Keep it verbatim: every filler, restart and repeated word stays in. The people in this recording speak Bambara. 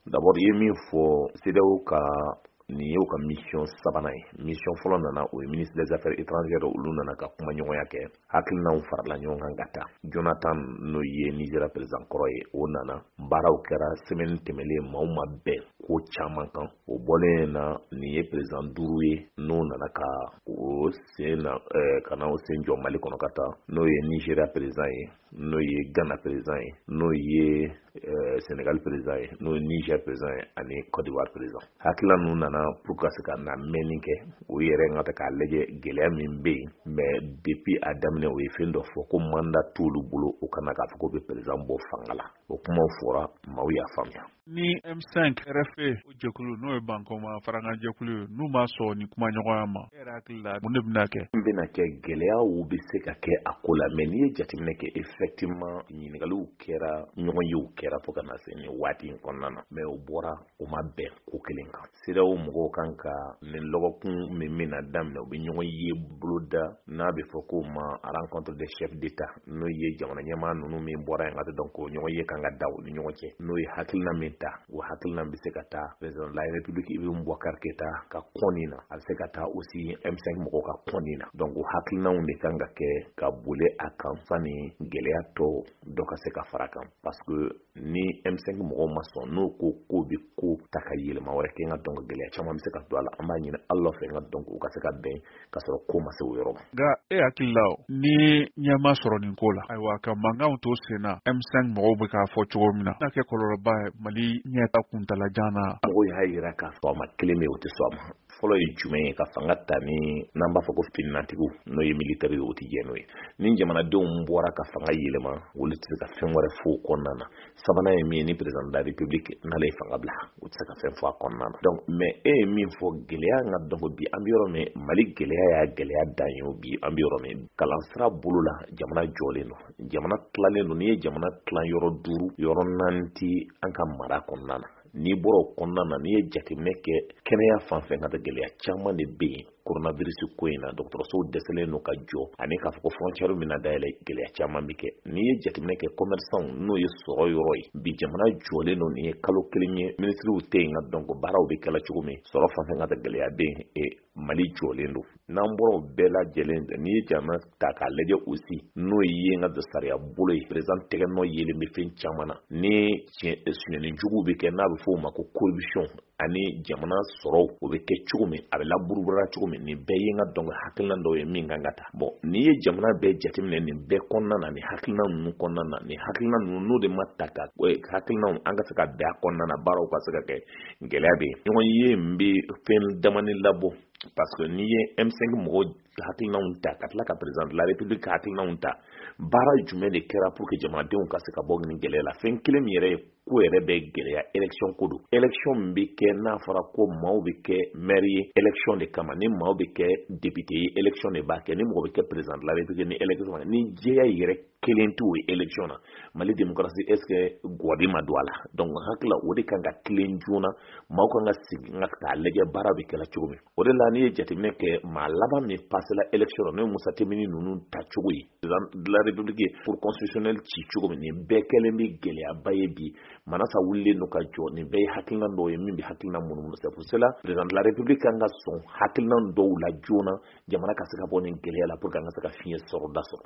d'abord ye min fɔ C D A O ka ni y'o ka mission sabanan ye mission fɔlɔ nana o ye ministre des affaires étrangères olu nana ka kuma ɲɔgɔnya kɛ hakilinaw farala ɲɔgɔn kan ka taa Jonathan n'o ye Nigeria président kɔrɔ ye o nana baaraw kɛra semaine tɛmɛlen maaw ma bɛn ko caman kan o bɔlen na ni ye président duuru ye n'o nana ka o sen na eh, kana o sen jɔ Mali kɔnɔ ka taa n'o ye Nigeria président ye n'o ye Ghana président ye n'o ye eh, Senegal président ye n'o ye Niger président ye ani Côte d'Ivoire président hakilina ninnu nana pour ka se ka na mɛnni kɛ o yɛrɛ ŋa ta k'a lajɛ gɛlɛya min bɛ yen mais depuis a daminɛ o ye fɛn dɔ fɔ ko mandat t'olu bolo o kana k'a fɔ ko bɛ président bɔ fanga la o kumaw fɔra maaw y'a faamuya. Ni M cinq R F A o jɛkulu n'o ye Bankoma faranga jɛkulu ye n'u ma sɔn ni kuma ɲɔgɔnya ma e yɛrɛ hakili la mun de bɛna kɛ? N bɛna kɛ gɛlɛyaw bɛ se ka kɛ a ko la mais n'i ye jateminɛ kɛ effectivement ɲininkaliw kɛra ɲɔgɔn yew kɛra fo ka na se nin waati in kɔnɔna na mais o bɔra o ma bɛn ko kelen kan C D A O mɔgɔw kan ka nin lɔgɔkun min bɛna daminɛ u bɛ ɲɔgɔn ye boloda n'a bɛ fɔ k'o ma rencontre des chefs d'État n'o ye jamana ɲɛmaa ninnu min bɔra yen ka dɔn ko ɲɔgɔn ye kan ka da u ni ɲɔgɔn cɛ n'o ye hakilina min ta o hakilina bɛ se ka taa président de la République Ibrahim Boubacar Keïta ka kɔni na a bɛ se ka taa aussi M cinq mɔgɔw ka kɔni na donc o hakilinaw de kan ka kɛ ka boli a kan sani gɛlɛya tɔ dɔ ka se ka fara kan parce que ni M cinq mɔgɔw ma sɔn n'o ko ko bɛ ko ta ka yɛlɛma wɛrɛ kɛ nka donc gɛlɛya caman bɛ se ka don a la an b'a ɲini Allah fɛ nka donc u ka se ka bɛn ka sɔrɔ ko ma se o yɔrɔ ma. Nka e hakili la ni ɲɛma sɔrɔ nin ko la ayiwa ka mankanw to sen na M cinq mɔgɔw bɛ k'a fɔ cogo min na n'a kɛ kɔlɔlɔba ye Mali ɲɛta kuntalajan na. Mɔgɔw y'a yira k'a fɔ a ma kelen bɛ o tɛ sɔn a ma fɔlɔ ye jumɛn ye ka fanga ta ni n'an b'a fɔ ko fininatigiw n'o ye militaire ye o tɛ jɛ n'o ye ni jamanadenw bɔra ka fanga yɛlɛma olu tɛ se ka fɛn wɛrɛ fɔ o kɔnɔna na sabanan ye min ye ni président de la République n'ale ye fanga bila o tɛ se ka fɛn fɔ a kɔnɔna na donc mais e ye min fɔ gɛlɛya ka dɔgɔ bi an bɛ yɔrɔ min Mali gɛlɛya y'a gɛlɛya dan ye o bi an bɛ yɔrɔ min kalansira bolo la jamana jɔlen don jamana tilalen don n'i ye jamana tilan yɔrɔ duuru yɔrɔ naani tɛ an ka mara kɔnɔna na n'i bɔra o kɔnɔna na n'i ye jateminɛ kɛ kɛnɛya fan fɛ ka gɛlɛya caman de bɛ yen coronavirus ko in na dɔgɔtɔrɔsow dɛsɛlen n'o ka jɔ ani k'a fɔ ko frontière min na dayɛlɛ gɛlɛya caman bɛ kɛ n'i ye jateminɛ kɛ commerçant n'o ye sɔrɔ yɔrɔ ye bi jamana jɔlen don nin ye kalo kelen ye ministriw tɛ yen nka donc baaraw bɛ kɛla cogo min sɔrɔ fan fɛ ka gɛlɛya bɛ yen Mali jɔlen don n'an bɔra o bɛɛ lajɛlen n'i ye jamana ta k'a lajɛ aussi n'o ye n ka sariya bolo ye président tɛgɛ nɔ yelen bɛ fɛn caman na ni suɲɛnijuguw bɛ kɛ n'a bɛ fɔ o ma ko corruption ani jamana sɔrɔw o bɛ kɛ cogo min a bɛ laburubura cogo min nin bɛɛ ye n ka dɔn hakilina dɔw ye min kan ka taa bon n'i ye jamana bɛɛ jateminɛ nin bɛɛ kɔnɔna na nin hakilina ninnu kɔnɔna na nin hakilina ninnu n'o de ma ta ka hakilinaw an ka se ka bɛn a kɔnɔna na baaraw ka se ka kɛ gɛlɛya bɛ yen ɲɔgɔn ye n bɛ fɛn damani labɔ parce que n'i ye M cinq mɔgɔw hakilinaw ta ka tila ka président de la République ka hakilinaw ta baara jumɛn de kɛra pour que jamanadenw ka se ka bɔ nin gɛlɛya la fɛn kelen min yɛrɛ ye ko yɛrɛ bɛ gɛlɛya élection ko don élection min bɛ kɛ n'a fɔra ko maaw bɛ kɛ maire ye élection de kama ni maaw bɛ kɛ député ye élection de b'a kɛ ni mɔgɔ bɛ kɛ président de la République ni élection ni jɛya yɛrɛ kelen t'o ye élection na Mali démocratie est ce que gɔdi ma don a la donc hakila o de kan ka tilen joona maaw kan ka sigi ka k'a lajɛ baara bɛ kɛla cogo min o de la n'i ye jateminɛ kɛ maa laban min passela élection n'o ye Musa Temini ninnu ta cogo ye président de la République pour constitutionnel ci cogo min nin bɛɛ kɛlen bɛ gɛlɛyaba ye bi manasa wulilen n'o ka jɔ nin bɛɛ ye hakilina dɔw ye min bɛ hakilina munumunu c'est pour cela président de la République kan ka sɔn hakilina dɔw la joona jamana ka se ka bɔ nin gɛlɛya la pour que an ka se ka fiɲɛ sɔrɔ da sɔrɔ